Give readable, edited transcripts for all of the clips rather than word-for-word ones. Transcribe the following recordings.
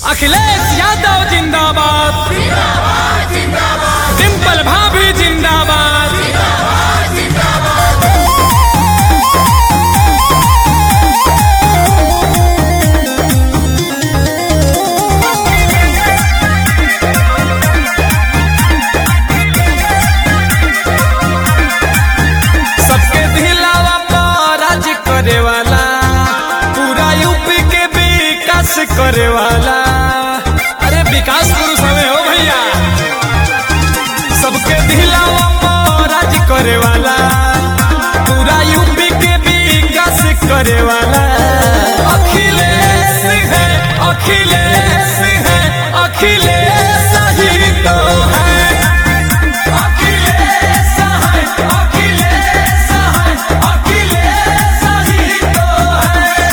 अखिलेश यादव जिंदाबाद, डिंपल भाभी जिंदाबाद। सबके दिलावा पर राज करे वाला, पूरा यूपी के विकास करे वाला। अरे विकास पुरुष हमें हो भैया, सबके दिलावा पर राज करे वाला, पूरा यूपी के विकास करे वाला। अखिलेश है, अखिलेश है, अखिलेश ही तो है। अखिलेश है, अखिलेश है, अखिलेश ही तो है।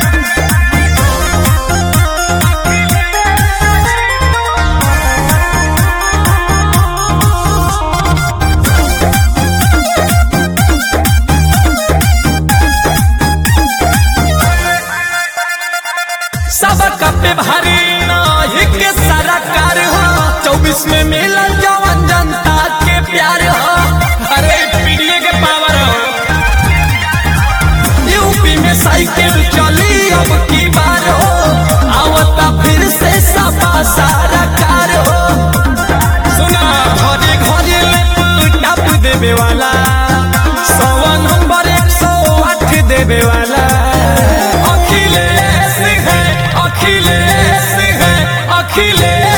सबका पे भारी नाही के सारा कार्य हो, 24 में मिला जवन जनता के प्यार हो। अरे पीडीए के पावर हो, यूपी में साइकिल चली अब की बार हो, आवता फिर से सपा सारा कार हो। सुना घरे घरे लैपटॉप देवे वाला, 100 नंबर 108 देवे वाला। अखिलेश है, अखिलेश है, अखिलेश